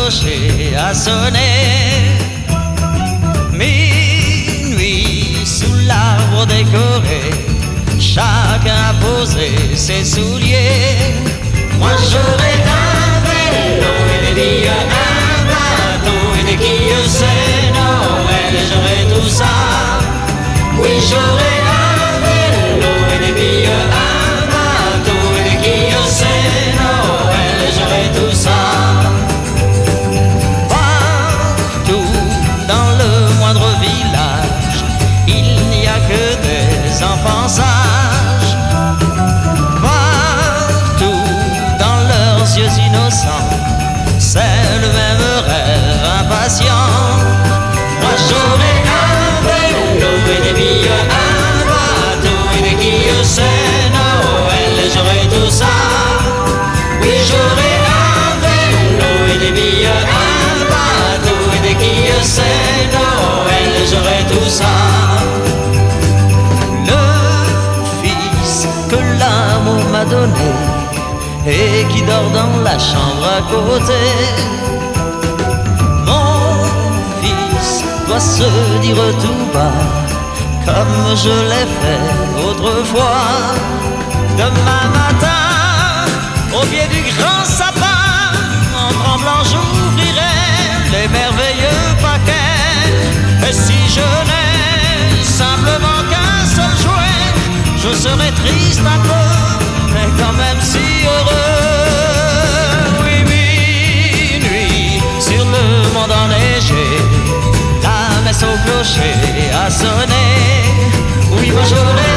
clocher a sonné. Minuit sous l'arbre décoré, chacun a posé ses souliers. Moi j'aurai un vélo et des billes, un bateau et des quilles, c'est Noël et j'aurai tout ça. Oui, j'aurai un vélo et des billes, un bateau et des quilles, c'est Noël et j'aurai tout ça. Partout dans le moindre village, il n'y a que des enfants sages. Partout dans leurs yeux innocents, c'est le même rêve impatient. Moi j'aurai un vélo et des billes, un bateau et des quilles, c'est Noël et j'aurai tout ça. Oui, j'aurai un vélo et des billes, un bateau et des quilles, c'est Noël et j'aurai tout ça. Le fils que l'amour m'a donné et qui dort dans la chambre à côté. Mon fils doit se dire tout bas, comme je l'ai fait autrefois. Demain matin, au pied du grand sapin, en tremblant j'ouvrirai les merveilleux paquets. Et si je n'ai simplement qu'un seul jouet, je serai triste un peu, mais quand même si heureux. Oui, minuit sur le monde enneigé, la messe au clocher a sonné. Oui, moi j'aurai